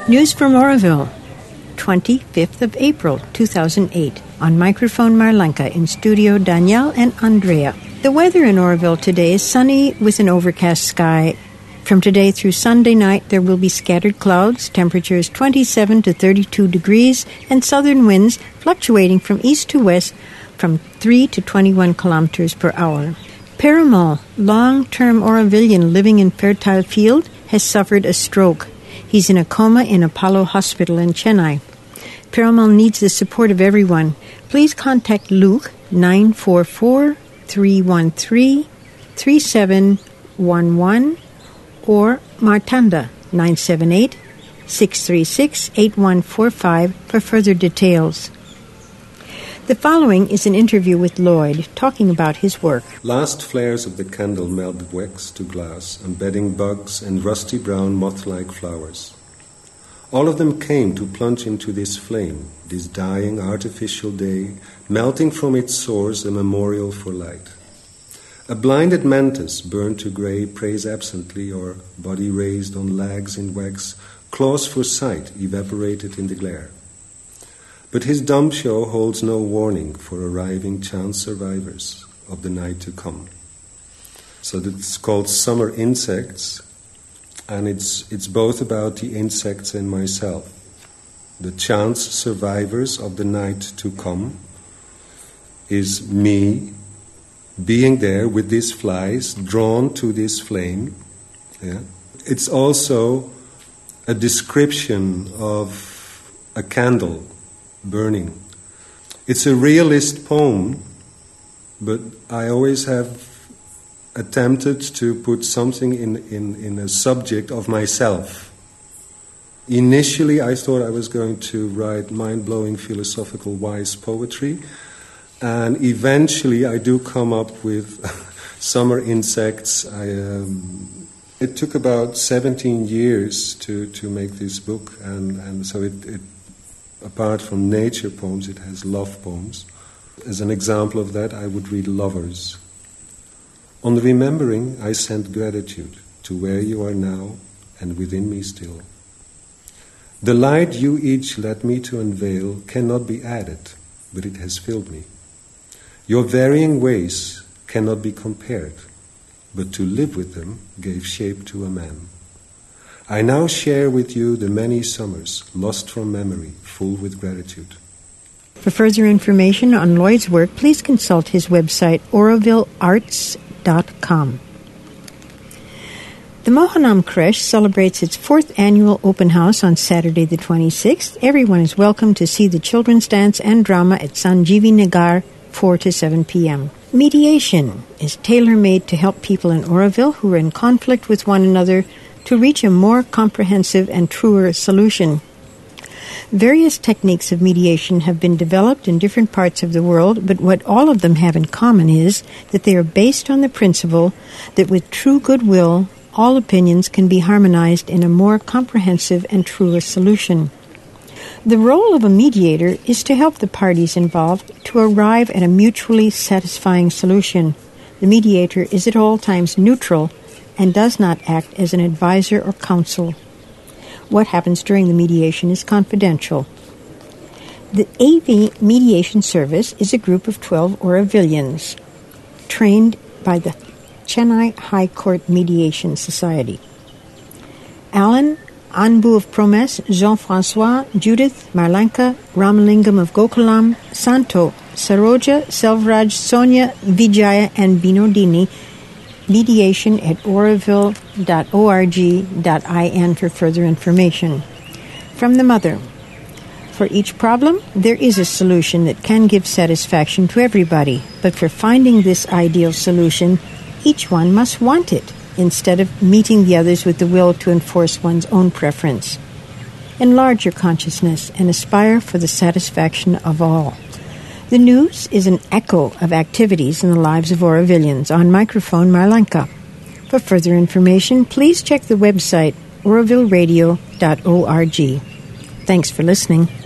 News from Oroville, 25th of April, 2008. On microphone Marlenka, in studio Danielle and Andrea. The weather in Oroville today is sunny with an overcast sky. From today through Sunday night, there will be scattered clouds, temperatures 27 to 32 degrees, and southern winds fluctuating from east to west from 3 to 21 kilometers per hour. Parimal, long-term Orovillian living in Fertile Field, has suffered a stroke. He's in a coma in Apollo Hospital in Chennai. Parimal needs the support of everyone. Please contact Luke 944-313-3711 or Martanda 978-636-8145 for further details. The following is an interview with Lloyd talking about his work. Last flares of the candle melted wax to glass, embedding bugs and rusty brown moth-like flowers. All of them came to plunge into this flame, this dying artificial day, melting from its source a memorial for light. A blinded mantis, burned to grey, prays absently, or body raised on legs in wax, claws for sight, evaporated in the glare. But his dumb show holds no warning for arriving chance survivors of the night to come. So it's called Summer Insects, and it's both about the insects and myself. The chance survivors of the night to come is me being there with these flies, drawn to this flame. Yeah. It's also a description of a candle burning. It's a realist poem, but I always have attempted to put something in a subject of myself. Initially, I thought I was going to write mind-blowing, philosophical, wise poetry, and eventually I do come up with Summer Insects. It took about 17 years to make this book, and so it apart from nature poems, it has love poems. As an example of that, I would read Lovers. On remembering, I send gratitude to where you are now and within me still. The light you each led me to unveil cannot be added, but it has filled me. Your varying ways cannot be compared, but to live with them gave shape to a man. I now share with you the many summers lost from memory, full with gratitude. For further information on Lloyd's work, please consult his website, orovillearts.com. The Mohanam Creche celebrates its 4th annual open house on Saturday the 26th. Everyone is welcome to see the children's dance and drama at Sanjeevi Nagar, 4 to 7 p.m. Mediation is tailor-made to help people in Oroville who are in conflict with one another to reach a more comprehensive and truer solution. Various techniques of mediation have been developed in different parts of the world, but what all of them have in common is that they are based on the principle that with true goodwill, all opinions can be harmonized in a more comprehensive and truer solution. The role of a mediator is to help the parties involved to arrive at a mutually satisfying solution. The mediator is at all times neutral and does not act as an advisor or counsel. What happens during the mediation is confidential. The AV Mediation Service is a group of 12 Orovillians trained by the Chennai High Court Mediation Society. Alan, Anbu of Promes, Jean-François, Judith, Marlenka, Ramalingam of Gokulam, Santo, Saroja, Selvraj, Sonia, Vijaya, and Binodini. Mediation at oroville.org.in for further information. From the mother. For each problem, there is a solution that can give satisfaction to everybody, but for finding this ideal solution, each one must want it, instead of meeting the others with the will to enforce one's own preference. Enlarge your consciousness and aspire for the satisfaction of all. The news is an echo of activities in the lives of Orovillians. On microphone, Marlenka. For further information, please check the website orovilleradio.org. Thanks for listening.